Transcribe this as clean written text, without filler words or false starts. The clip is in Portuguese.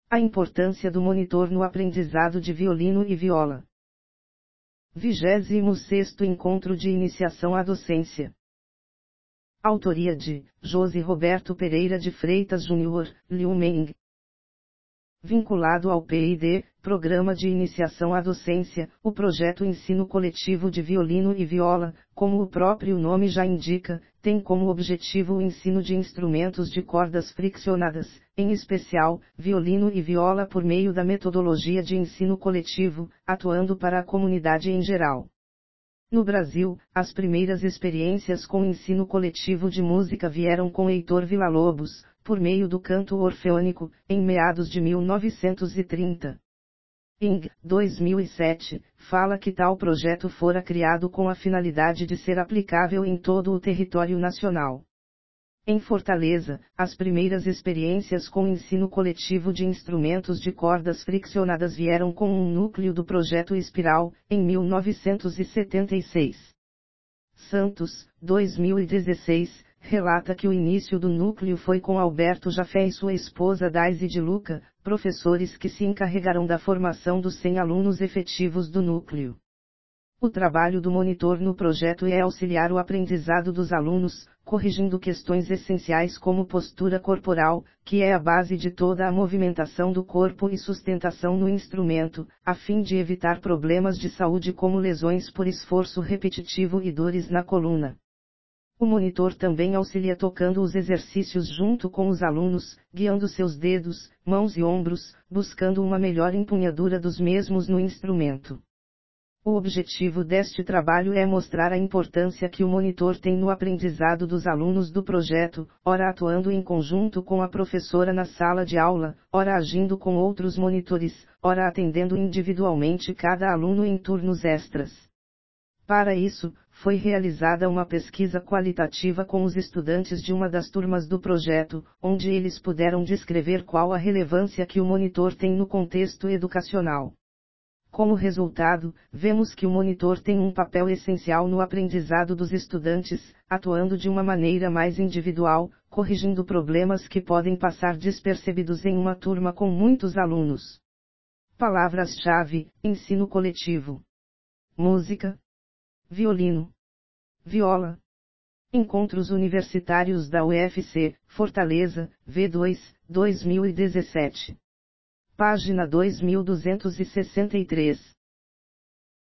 A importância do monitor no aprendizado de violino e viola. 26º Encontro de Iniciação à Docência. Autoria de José Roberto Pereira de Freitas Júnior, Liu Meng. Vinculado ao PID, Programa de Iniciação à Docência, o projeto Ensino Coletivo de Violino e Viola, como o próprio nome já indica, tem como objetivo o ensino de instrumentos de cordas friccionadas, em especial, violino e viola por meio da metodologia de ensino coletivo, atuando para a comunidade em geral. No Brasil, as primeiras experiências com ensino coletivo de música vieram com Heitor Villa-Lobos, por meio do canto orfeônico, em meados de 1930. Ing. 2007, fala que tal projeto fora criado com a finalidade de ser aplicável em todo o território nacional. Em Fortaleza, as primeiras experiências com ensino coletivo de instrumentos de cordas friccionadas vieram com um núcleo do projeto Espiral, em 1976. Santos, 2016, relata que o início do núcleo foi com Alberto Jafé e sua esposa Daisy de Luca, professores que se encarregaram da formação dos 100 alunos efetivos do núcleo. O trabalho do monitor no projeto é auxiliar o aprendizado dos alunos, corrigindo questões essenciais como postura corporal, que é a base de toda a movimentação do corpo e sustentação no instrumento, a fim de evitar problemas de saúde como lesões por esforço repetitivo e dores na coluna. O monitor também auxilia tocando os exercícios junto com os alunos, guiando seus dedos, mãos e ombros, buscando uma melhor empunhadura dos mesmos no instrumento. O objetivo deste trabalho é mostrar a importância que o monitor tem no aprendizado dos alunos do projeto, ora atuando em conjunto com a professora na sala de aula, ora agindo com outros monitores, ora atendendo individualmente cada aluno em turnos extras. Para isso, foi realizada uma pesquisa qualitativa com os estudantes de uma das turmas do projeto, onde eles puderam descrever qual a relevância que o monitor tem no contexto educacional. Como resultado, vemos que o monitor tem um papel essencial no aprendizado dos estudantes, atuando de uma maneira mais individual, corrigindo problemas que podem passar despercebidos em uma turma com muitos alunos. Palavras-chave: ensino coletivo, música, violino, viola. Encontros Universitários da UFC, Fortaleza, V2, 2017. Página 2263.